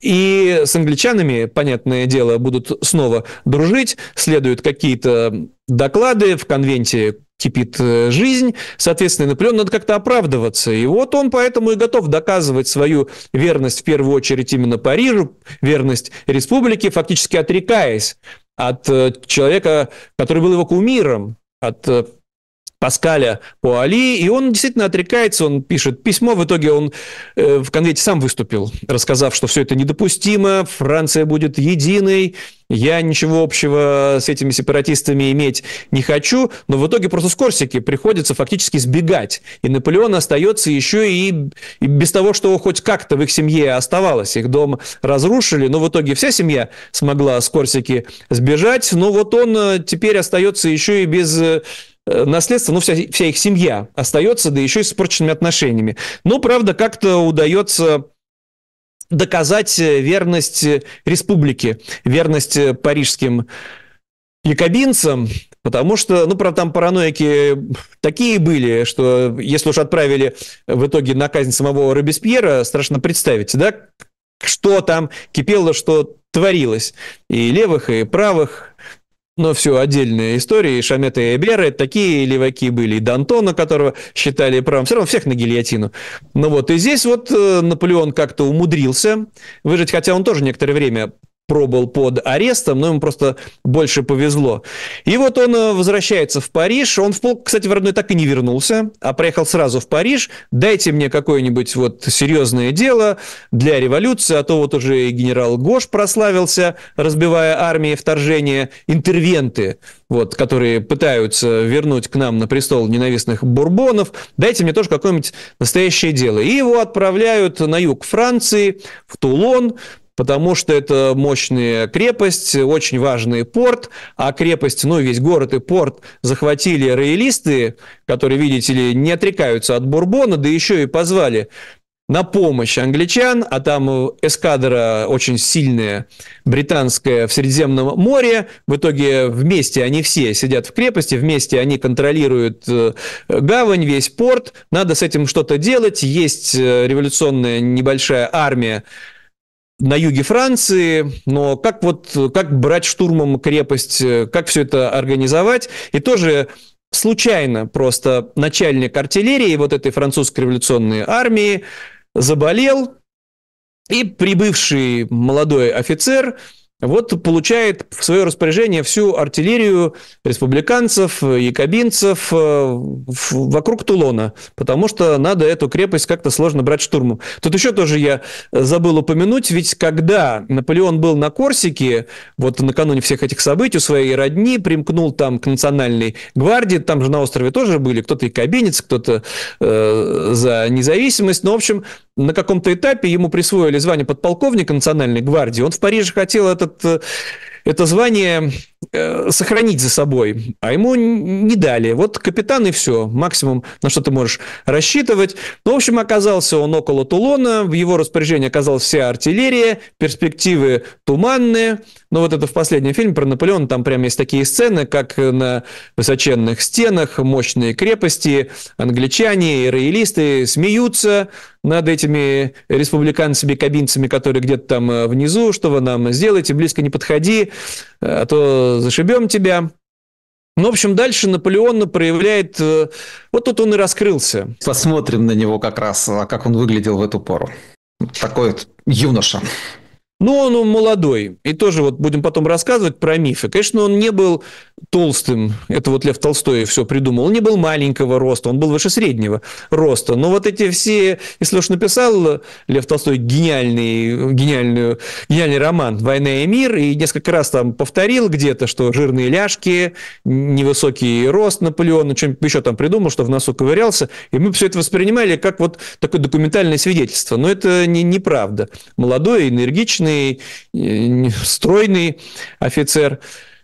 и с англичанами, понятное дело, будут снова дружить, следуют какие-то доклады, в конвенте кипит жизнь, соответственно, Наполеону надо как-то оправдываться. И вот он поэтому и готов доказывать свою верность в первую очередь именно Парижу, верность республике, фактически отрекаясь от человека, который был его кумиром, от Паскаля Пуали, и он действительно отрекается, он пишет письмо, в итоге он э, в конвенте сам выступил, рассказав, что все это недопустимо, Франция будет единой, я ничего общего с этими сепаратистами иметь не хочу, но в итоге просто с Корсики приходится фактически сбегать, и Наполеон остается еще и, и без того, что хоть как-то в их семье оставалось, их дом разрушили, но в итоге вся семья смогла с Корсики сбежать, но вот он теперь остается еще и без наследство, ну, вся, вся их семья остается, да еще и с испорченными отношениями. Но, правда, как-то удается доказать верность республике, верность парижским якобинцам, потому что, ну, правда, там параноики такие были, что если уж отправили в итоге на казнь самого Робеспьера, страшно представить, да, что там кипело, что творилось. И левых, и правых. Но все отдельные истории. И Шамета и Эбера, такие леваки были. И Д'Антона, которого считали правым. Все равно всех на гильотину. Ну вот, и здесь вот Наполеон как-то умудрился выжить, хотя он тоже некоторое время пробыл под арестом, но ему просто больше повезло. И вот он возвращается в Париж. Он, в полк, кстати, в родной так и не вернулся, а приехал сразу в Париж. Дайте мне какое-нибудь вот серьезное дело для революции, а то вот уже и генерал Гош прославился, разбивая армии вторжения, интервенты, вот, которые пытаются вернуть к нам на престол ненавистных бурбонов. Дайте мне тоже какое-нибудь настоящее дело. И его отправляют на юг Франции, в Тулон, потому что это мощная крепость, очень важный порт, а крепость, ну, весь город и порт захватили роялисты, которые, видите ли, не отрекаются от Бурбона, да еще и позвали на помощь англичан, а там эскадра очень сильная, британская, в Средиземном море. В итоге вместе они все сидят в крепости, вместе они контролируют гавань, весь порт. Надо с этим что-то делать. Есть революционная небольшая армия на юге Франции, но как вот как брать штурмом крепость, как все это организовать, и тоже случайно просто начальник артиллерии вот этой французской революционной армии заболел, и прибывший молодой офицер вот получает в свое распоряжение всю артиллерию республиканцев, якобинцев вокруг Тулона, потому что надо эту крепость как-то сложно брать штурмом. Тут еще тоже я забыл упомянуть, ведь когда Наполеон был на Корсике, вот накануне всех этих событий, у своей родни, примкнул там к национальной гвардии, там же на острове тоже были, кто-то якобинец, кто-то э, за независимость, но, в общем, на каком-то этапе ему присвоили звание подполковника национальной гвардии, он в Париже хотел этот это звание сохранить за собой, а ему не дали. Вот капитан и все, максимум, на что ты можешь рассчитывать. Ну, в общем, оказался он около Тулона, в его распоряжении оказалась вся артиллерия, перспективы туманные. Но вот это в последнем фильме про Наполеона, там прямо есть такие сцены, как на высоченных стенах, мощные крепости, англичане и роялисты смеются над этими республиканцами-кабинцами, которые где-то там внизу, что вы нам сделаете, близко не подходи, а то зашибем тебя. Ну, в общем, дальше Наполеон проявляет... Вот тут он и раскрылся. Посмотрим на него как раз, как он выглядел в эту пору. Такой вот юноша. Ну, он молодой. И тоже вот будем потом рассказывать про мифы. Конечно, он не был толстым. Это вот Лев Толстой все придумал. Он не был маленького роста, он был выше среднего роста. Но вот эти все... Если уж написал Лев Толстой гениальный, гениальный, гениальный роман «Война и мир», и несколько раз там повторил где-то, что жирные ляжки, невысокий рост Наполеона, что-нибудь еще там придумал, что в носу ковырялся. И мы все это воспринимали как вот такое документальное свидетельство. Но это не, неправда. Молодой, энергичный, стройный офицер,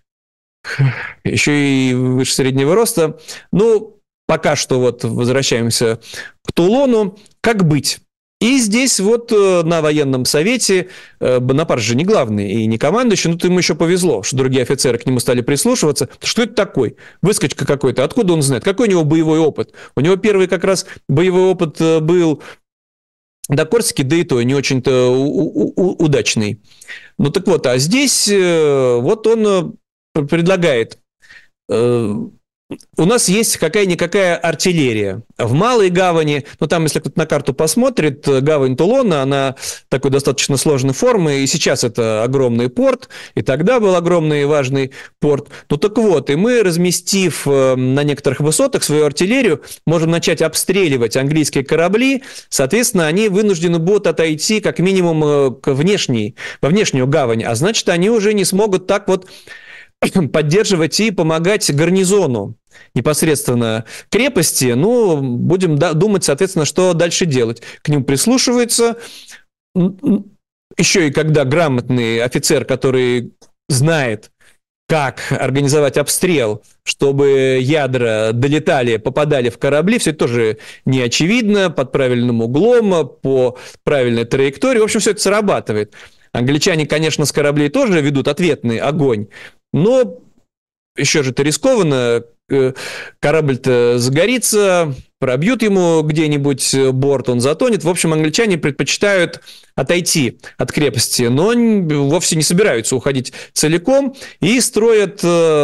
еще и выше среднего роста. Ну, пока что вот возвращаемся к Тулону. Как быть? И здесь вот на военном совете Бонапарт же не главный и не командующий, но ему еще повезло, что другие офицеры к нему стали прислушиваться. Что это такой? Выскочка какой-то. Откуда он знает? Какой у него боевой опыт? У него первый как раз боевой опыт был до Корсики, да и то не очень-то удачный. Ну так вот, а здесь вот он предлагает у нас есть какая-никакая артиллерия. В Малой гавани, ну там, если кто-то на карту посмотрит, гавань Тулона, она такой достаточно сложной формы, и сейчас это огромный порт, и тогда был огромный и важный порт. Ну так вот, и мы, разместив на некоторых высотах свою артиллерию, можем начать обстреливать английские корабли, соответственно, они вынуждены будут отойти как минимум к внешней, во внешнюю гавань, а значит, они уже не смогут так вот поддерживать и помогать гарнизону непосредственно крепости. Ну, будем думать, соответственно, что дальше делать. К ним прислушиваются. Еще и когда грамотный офицер, который знает, как организовать обстрел, чтобы ядра долетали, попадали в корабли, все это тоже не очевидно, под правильным углом, по правильной траектории. В общем, все это срабатывает. Англичане, конечно, с кораблей тоже ведут ответный огонь, но еще же это рискованно, корабль-то загорится, пробьют ему где-нибудь борт, он затонет. В общем, англичане предпочитают отойти от крепости, но вовсе не собираются уходить целиком и строят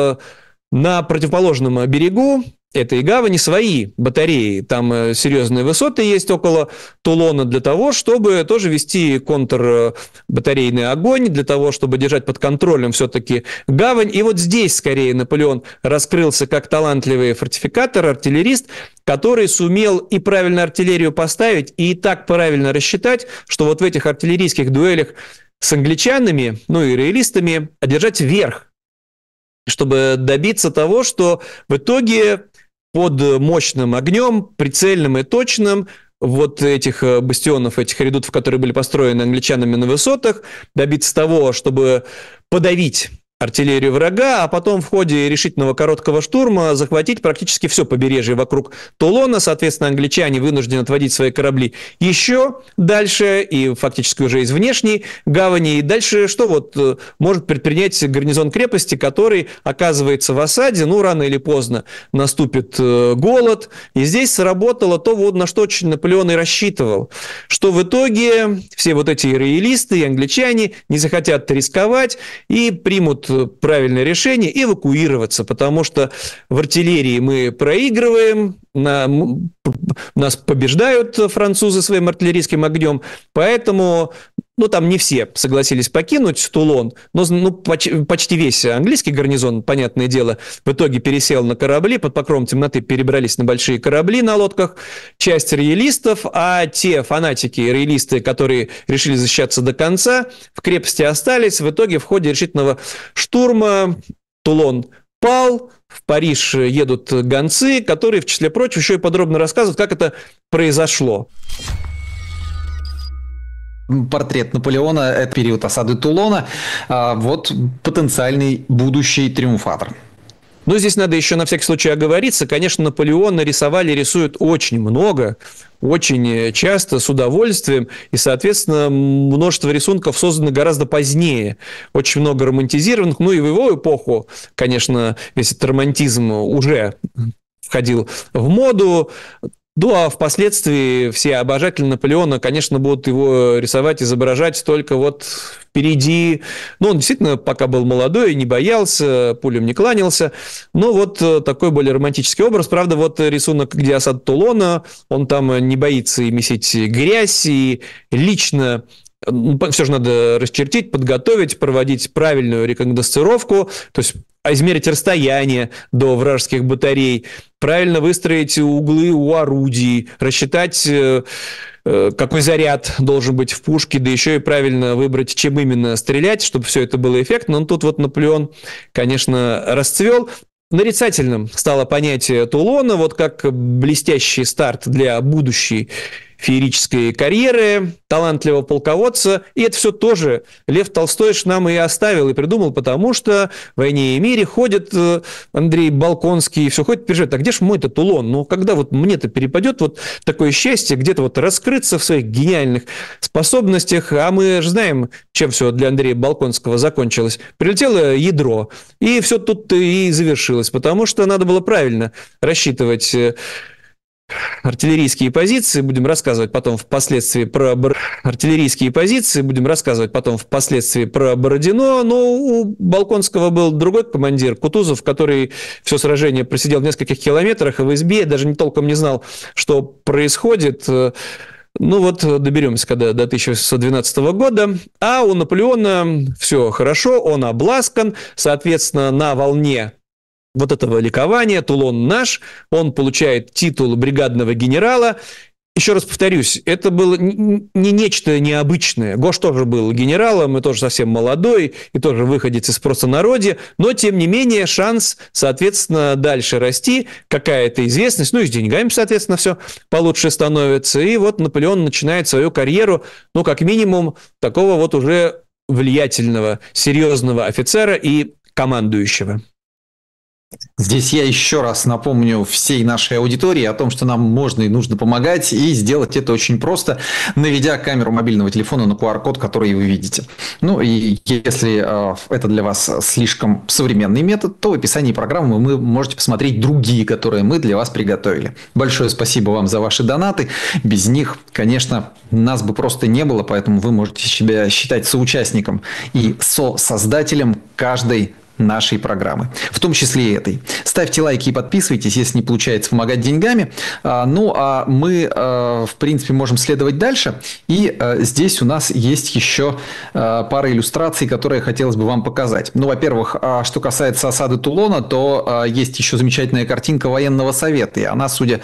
на противоположном берегу этой гавани свои батареи. Там серьезные высоты есть около Тулона для того, чтобы тоже вести контрбатарейный огонь, для того, чтобы держать под контролем все-таки гавань. И вот здесь, скорее, Наполеон раскрылся как талантливый фортификатор, артиллерист, который сумел и правильно артиллерию поставить, и так правильно рассчитать, что вот в этих артиллерийских дуэлях с англичанами, ну и роялистами, одержать верх, чтобы добиться того, что в итоге под мощным огнем, прицельным и точным, вот этих бастионов, этих редутов, которые были построены англичанами на высотах, добиться того, чтобы подавить артиллерию врага, а потом в ходе решительного короткого штурма захватить практически все побережье вокруг Тулона. Соответственно, англичане вынуждены отводить свои корабли еще дальше, и фактически уже из внешней гавани. И дальше что вот может предпринять гарнизон крепости, который оказывается в осаде, ну, рано или поздно наступит голод. И здесь сработало то, вот на что очень Наполеон и рассчитывал, что в итоге все вот эти роялисты и англичане не захотят рисковать и примут правильное решение эвакуироваться, потому что в артиллерии мы проигрываем, на, нас побеждают французы своим артиллерийским огнем, поэтому ну, там не все согласились покинуть Тулон, но ну, почти, почти весь английский гарнизон, понятное дело, в итоге пересел на корабли, под покровом темноты перебрались на большие корабли на лодках, часть роялистов, а те фанатики, роялисты, которые решили защищаться до конца, в крепости остались. В итоге в ходе решительного штурма Тулон пал, в Париж едут гонцы, которые, в числе прочего, еще и подробно рассказывают, как это произошло. Портрет Наполеона – это период осады Тулона. Вот потенциальный будущий триумфатор. Но здесь надо еще на всякий случай оговориться. Конечно, Наполеона рисовали, рисуют очень много, очень часто, с удовольствием. И, соответственно, множество рисунков созданы гораздо позднее. Очень много романтизированных. Ну и в его эпоху, конечно, весь этот романтизм уже входил в моду. Ну, а впоследствии все обожатели Наполеона, конечно, будут его рисовать, изображать только вот впереди. Ну, он действительно пока был молодой, не боялся, пулям не кланялся. Но вот такой более романтический образ. Правда, вот рисунок, где осада Тулона, он там не боится и месить грязь, и лично все же надо расчертить, подготовить, проводить правильную рекогносцировку, то есть измерить расстояние до вражеских батарей, правильно выстроить углы у орудий, рассчитать, какой заряд должен быть в пушке, да еще и правильно выбрать, чем именно стрелять, чтобы все это было эффектно. Но тут вот Наполеон, конечно, расцвел. Нарицательным стало понятие Тулона, вот как блестящий старт для будущей феерической карьеры талантливого полководца. И это все тоже Лев Толстой ж нам и оставил, и придумал, потому что в «Войне и мире» ходит Андрей Болконский, и все ходит, переживает, а где ж мой-то Тулон? Ну, когда вот мне-то перепадет вот такое счастье где-то вот раскрыться в своих гениальных способностях, а мы же знаем, чем все для Андрея Болконского закончилось. Прилетело ядро, и все тут и завершилось, потому что надо было правильно рассчитывать артиллерийские позиции, будем рассказывать потом впоследствии про Бор... артиллерийские позиции, будем рассказывать потом впоследствии про Бородино, но у Болконского был другой командир, Кутузов, который все сражение просидел в нескольких километрах и в избе, даже не толком не знал, что происходит. Ну вот доберемся когда до тысяча восемьсот двенадцатого года, а у Наполеона все хорошо, он обласкан, соответственно, на волне вот этого ликования, Тулон наш, он получает титул бригадного генерала. Еще раз повторюсь, это было не нечто необычное. Гош тоже был генералом, и тоже совсем молодой, и тоже выходец из простонародья, но, тем не менее, шанс, соответственно, дальше расти, какая-то известность, ну и с деньгами, соответственно, все получше становится. И вот Наполеон начинает свою карьеру, ну, как минимум, такого вот уже влиятельного, серьезного офицера и командующего. Здесь я еще раз напомню всей нашей аудитории о том, что нам можно и нужно помогать, и сделать это очень просто, наведя камеру мобильного телефона на ку ар код, который вы видите. Ну и если э, это для вас слишком современный метод, то в описании программы вы можете посмотреть другие, которые мы для вас приготовили. Большое спасибо вам за ваши донаты. Без них, конечно, нас бы просто не было, поэтому вы можете себя считать соучастником и сосоздателем каждой нашей программы, в том числе и этой. Ставьте лайки и подписывайтесь, если не получается помогать деньгами. Ну, а мы, в принципе, можем следовать дальше. И здесь у нас есть еще пара иллюстраций, которые хотелось бы вам показать. Ну, во-первых, что касается осады Тулона, то есть еще замечательная картинка военного совета. И она, судя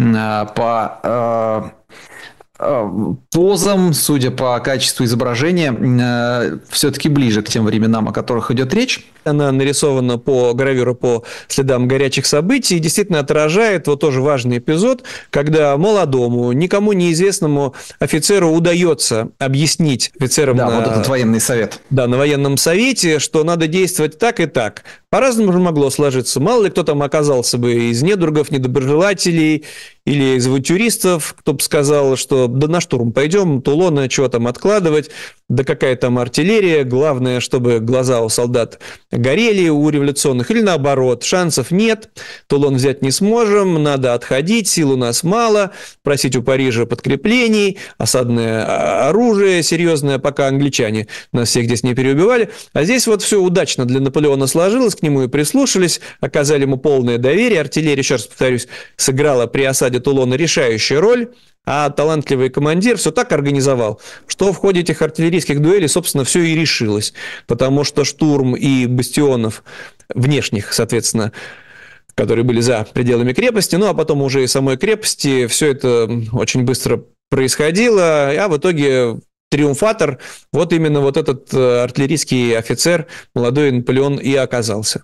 по позам, судя по качеству изображения, все-таки ближе к тем временам, о которых идет речь. Она нарисована по гравюру по следам горячих событий и действительно отражает вот тоже важный эпизод, когда молодому, никому неизвестному офицеру удается объяснить офицерам да, на, вот этот военный совет. Да, на военном совете, что надо действовать так и так. По-разному же могло сложиться. Мало ли кто там оказался бы из недругов, недоброжелателей или из авантюристов, кто бы сказал, что да на штурм пойдем, Тулона, чего там откладывать, да какая там артиллерия, главное, чтобы глаза у солдат горели, у революционных, или наоборот, шансов нет, Тулон взять не сможем, надо отходить, сил у нас мало, просить у Парижа подкреплений, осадное оружие серьезное, пока англичане нас всех здесь не переубивали. А здесь вот все удачно для Наполеона сложилось, к нему и прислушались, оказали ему полное доверие, артиллерия, еще раз повторюсь, сыграла при осаде Тулона решающую роль, а талантливый командир все так организовал, что в ходе этих артиллерийских дуэлей, собственно, все и решилось. Потому что штурм и бастионов внешних, соответственно, которые были за пределами крепости, ну а потом уже и самой крепости, все это очень быстро происходило, а в итоге триумфатор, вот именно вот этот артиллерийский офицер, молодой Наполеон, и оказался.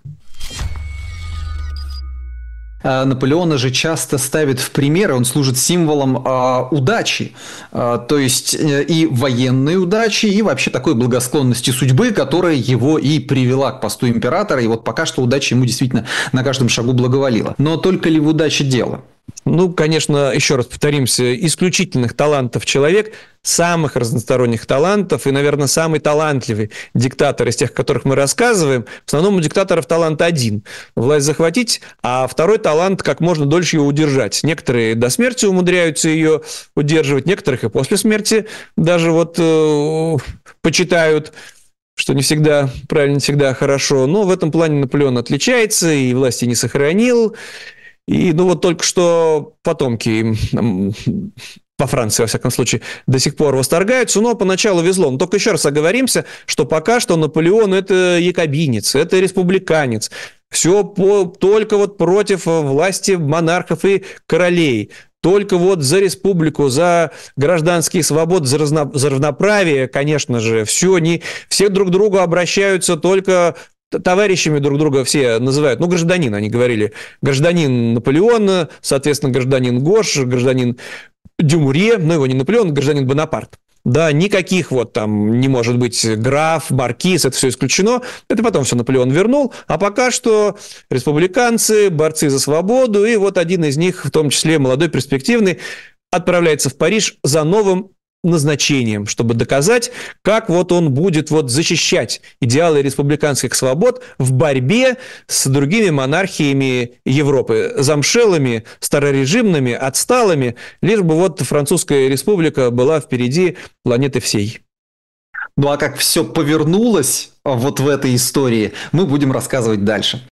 Наполеона же часто ставят в пример, он служит символом э, удачи, э, то есть э, и военной удачи, и вообще такой благосклонности судьбы, которая его и привела к посту императора, и вот пока что удача ему действительно на каждом шагу благоволила. Но только ли в удаче дело? Ну, конечно, еще раз повторимся, исключительных талантов человек, самых разносторонних талантов и, наверное, самый талантливый диктатор из тех, о которых мы рассказываем. В основном у диктаторов талант один – власть захватить, а второй талант – как можно дольше ее удержать. Некоторые до смерти умудряются ее удерживать, некоторых и после смерти даже вот э, почитают, что не всегда правильно, не всегда хорошо. Но в этом плане Наполеон отличается и власти не сохранил. И ну вот только что потомки во Франции, во всяком случае, до сих пор восторгаются, но поначалу везло. Но только еще раз оговоримся, что пока что Наполеон – это якобинец, это республиканец. Все по, только вот против власти монархов и королей. Только вот за республику, за гражданские свободы, за, разно, за равноправие, конечно же. Все, не, все друг к другу обращаются только... Товарищами друг друга все называют, ну, гражданин, они говорили, гражданин Наполеон, соответственно, гражданин Гош, гражданин Дюмурье, ну, его не Наполеон, гражданин Бонапарт. Да, никаких вот там не может быть граф, маркиз, это все исключено. Это потом все Наполеон вернул. А пока что республиканцы, борцы за свободу, и вот один из них, в том числе молодой, перспективный, отправляется в Париж за новым назначением, чтобы доказать, как вот он будет вот защищать идеалы республиканских свобод в борьбе с другими монархиями Европы, замшелыми, старорежимными, отсталыми, лишь бы вот Французская республика была впереди планеты всей. Ну а как все повернулось вот в этой истории, мы будем рассказывать дальше.